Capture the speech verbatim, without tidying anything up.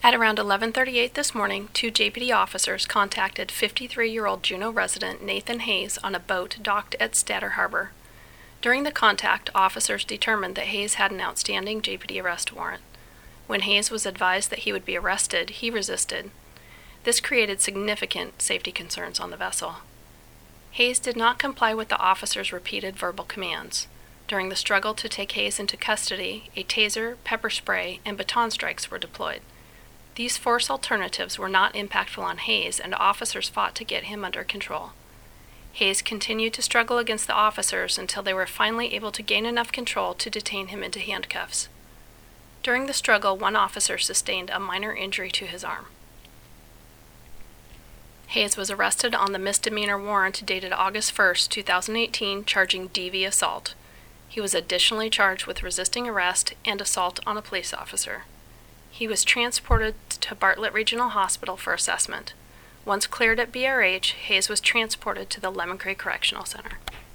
At around eleven thirty-eight this morning, two J P D officers contacted fifty-three-year-old Juneau resident Nathan Hayes on a boat docked at Statter Harbor. During the contact, officers determined that Hayes had an outstanding J P D arrest warrant. When Hayes was advised that he would be arrested, he resisted. This created significant safety concerns on the vessel. Hayes did not comply with the officers' repeated verbal commands. During the struggle to take Hayes into custody, a taser, pepper spray, and baton strikes were deployed. These force alternatives were not impactful on Hayes, and officers fought to get him under control. Hayes continued to struggle against the officers until they were finally able to gain enough control to detain him into handcuffs. During the struggle, one officer sustained a minor injury to his arm. Hayes was arrested on the misdemeanor warrant dated August first, two thousand eighteen, charging D V assault. He was additionally charged with resisting arrest and assault on a police officer. He was transported to Bartlett Regional Hospital for assessment. Once cleared at B R H, Hayes was transported to the Lemon Creek Correctional Center.